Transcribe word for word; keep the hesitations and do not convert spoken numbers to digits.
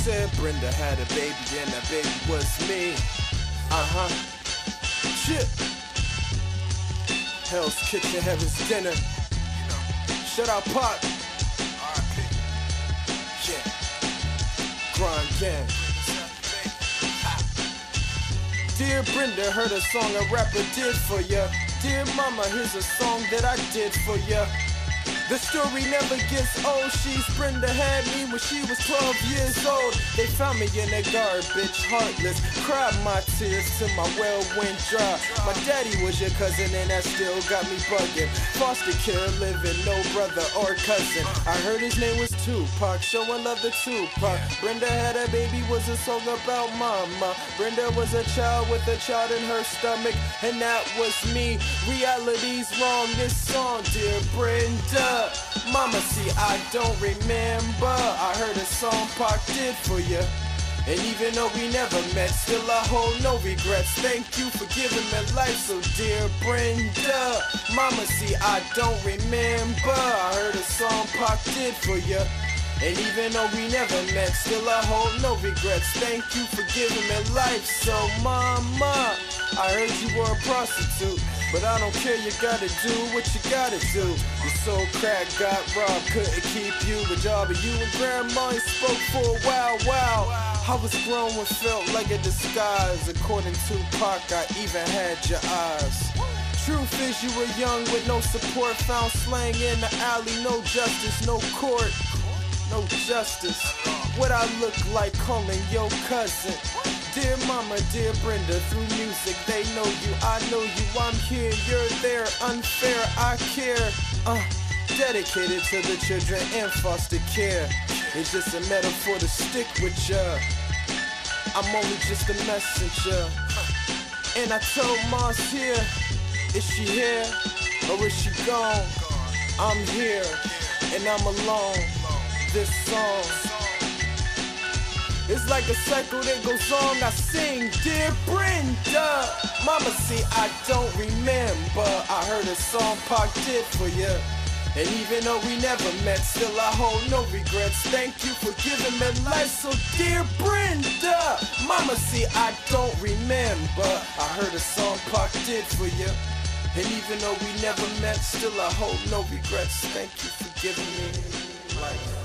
said Brenda had a baby and that baby was me. Uh-huh. Chip. Hell's Kitchen, Heaven's Dinner. Shout out Pop. R I P. Yeah. Grind gang. Dear Brenda, heard a song a rapper did for ya. Dear mama, here's a song that I did for ya. The story never gets old. She's Brenda had me when she was twelve years old. They found me in the garbage, heartless. Cried my tears till my well went dry. My daddy was your cousin and that still got me bugging. Foster care living, no brother or cousin. I heard his name was Tupac, showing love to Tupac. Brenda had a baby was a song about mama. Brenda was a child with a child in her stomach, and that was me. Reality's wrong, this song, dear Brenda. Mama, see, I don't remember. I heard a song Pac did for ya. And even though we never met, still I hold no regrets. Thank you for giving me life, so dear Brenda. Mama, see, I don't remember. I heard a song Pac did for ya. And even though we never met, still I hold no regrets. Thank you for giving me life, so mama. I heard you were a prostitute, but I don't care, you gotta do what you gotta do. You sold crack, got robbed, couldn't keep you a job, and you and grandma ain't spoke for a while, wow. I was grown and felt like a disguise. According to Pac, I even had your eyes. Truth is you were young with no support, found slang in the alley, no justice, no court, no justice. What I look like calling your cousin. Dear mama, dear Brenda, through music they know you, I know you, I'm here, you're there, unfair, I care. Uh, dedicated to the children in foster care. It's just a metaphor to stick with ya. I'm only just a messenger. And I told Mars here, is she here or is she gone? I'm here and I'm alone. This song, it's like a cycle that goes on. I sing, dear Brenda. Mama, see, I don't remember. I heard a song Pac did for ya. And even though we never met, still I hold no regrets. Thank you for giving me life, so dear Brenda. Mama, see, I don't remember. I heard a song Pac did for ya. And even though we never met, still I hold no regrets. Thank you for giving me life.